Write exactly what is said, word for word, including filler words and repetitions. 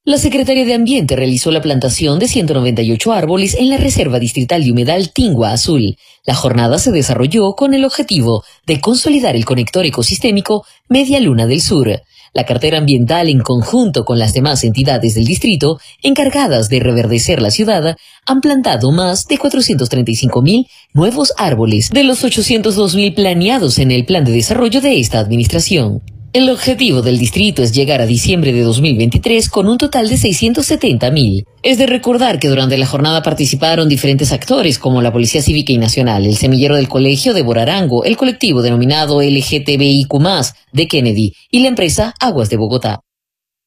La Secretaría de Ambiente realizó la plantación de ciento noventa y ocho árboles en la Reserva Distrital de Humedal Tingua Azul. La jornada se desarrolló con el objetivo de consolidar el conector ecosistémico Media Luna del Sur. La cartera ambiental, en conjunto con las demás entidades del distrito encargadas de reverdecer la ciudad, han plantado más de cuatrocientos treinta y cinco mil nuevos árboles de los ochocientos dos mil planeados en el plan de desarrollo de esta administración. El objetivo del distrito es llegar a diciembre de dos mil veintitrés con un total de seiscientos setenta mil. Es de recordar que durante la jornada participaron diferentes actores como la Policía Cívica y Nacional, el semillero del Colegio de Borarango, el colectivo denominado L G T B I Q más, de Kennedy y la empresa Aguas de Bogotá.